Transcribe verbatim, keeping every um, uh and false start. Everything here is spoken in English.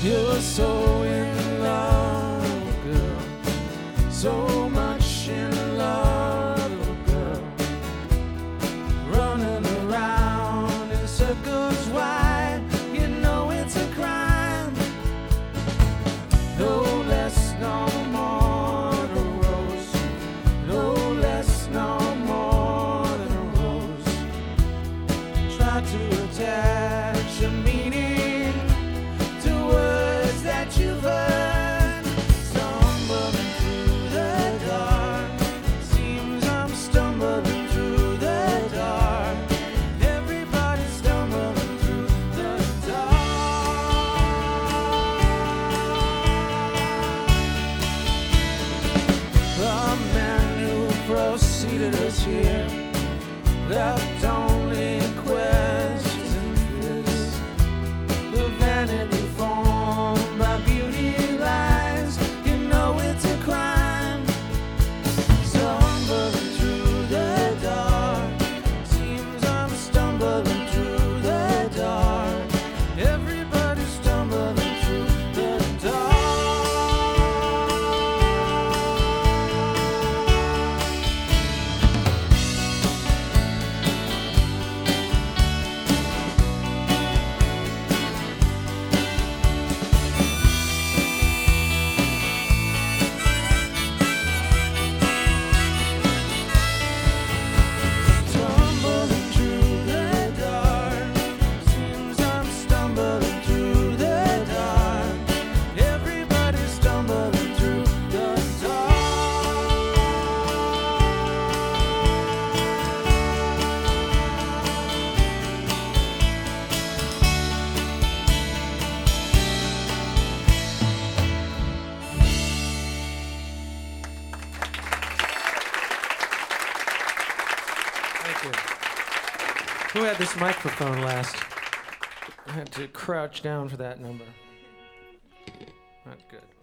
You're so in love, girl. So much in love, girl. Running around in circles wide. You know it's a crime. No less, no more than a rose. No less, no more than a rose. Try to attach a meaning to words that you've heard. Stumbling through the dark. Seems I'm stumbling through the dark. Everybody's stumbling through the dark. The man who preceded us here left only questions and fears. The vanity formed by beauty lies. You know it's a crime. Stumbling through the dark. Seems I'm stumbling through the dark. Everybody's stumbling through the dark. Stumbling through the dark. Seems I'm stumbling through the dark. Everybody's stumbling through the Thank you. Who had this microphone last? I had to crouch down for that number. Not good.